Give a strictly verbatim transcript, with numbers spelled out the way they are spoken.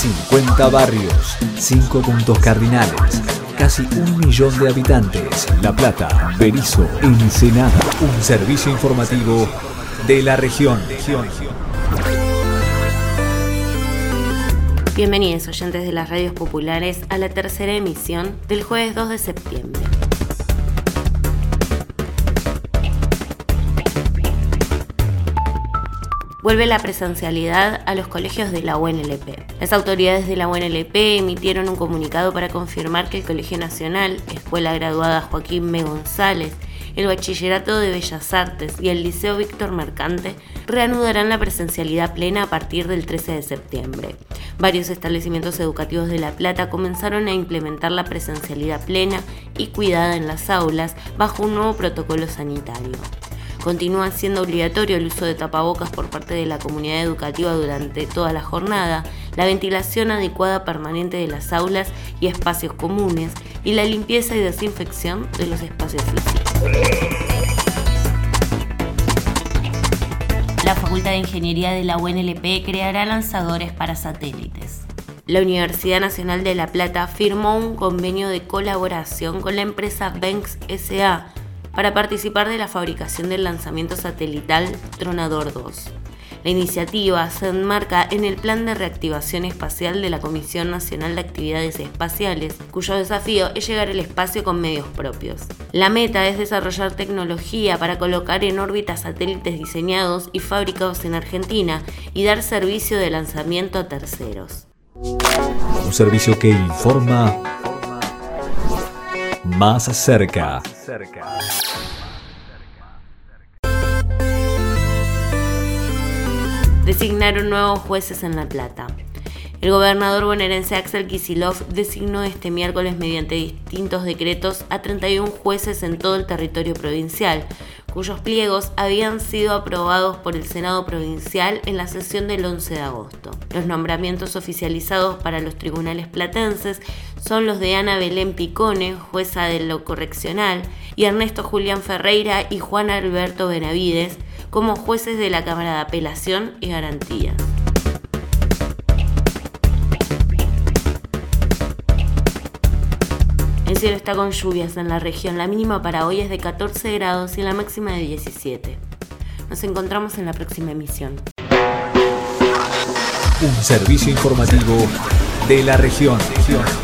cincuenta barrios, cinco puntos cardinales, casi un millón de habitantes. La Plata, Berisso, Ensenada. Un servicio informativo de la región. Bienvenidos, oyentes de las radios populares, a la tercera emisión del jueves dos de septiembre. Vuelve la presencialidad a los colegios de la U N L P. Las autoridades de la U N L P emitieron un comunicado para confirmar que el Colegio Nacional, Escuela Graduada Joaquín B. González, el Bachillerato de Bellas Artes y el Liceo Víctor Mercante reanudarán la presencialidad plena a partir del trece de septiembre. Varios establecimientos educativos de La Plata comenzaron a implementar la presencialidad plena y cuidada en las aulas bajo un nuevo protocolo sanitario. Continúa siendo obligatorio el uso de tapabocas por parte de la comunidad educativa durante toda la jornada, la ventilación adecuada permanente de las aulas y espacios comunes y la limpieza y desinfección de los espacios físicos. La Facultad de Ingeniería de la U N L P creará lanzadores para satélites. La Universidad Nacional de La Plata firmó un convenio de colaboración con la empresa Benx S A para participar de la fabricación del lanzamiento satelital Tronador dos. La iniciativa se enmarca en el Plan de Reactivación Espacial de la Comisión Nacional de Actividades Espaciales, cuyo desafío es llegar al espacio con medios propios. La meta es desarrollar tecnología para colocar en órbita satélites diseñados y fabricados en Argentina y dar servicio de lanzamiento a terceros. Un servicio que informa más cerca. Designaron nuevos jueces en La Plata. El gobernador bonaerense Axel Kicillof designó este miércoles mediante distintos decretos a treinta y uno jueces en todo el territorio provincial, cuyos pliegos habían sido aprobados por el Senado Provincial en la sesión del once de agosto. Los nombramientos oficializados para los tribunales platenses son los de Ana Belén Picone, jueza de lo correccional, y Ernesto Julián Ferreira y Juan Alberto Benavides como jueces de la Cámara de Apelación y Garantías. El cielo está con lluvias en la región. La mínima para hoy es de catorce grados y la máxima de diecisiete. Nos encontramos en la próxima emisión. Un servicio informativo de la región.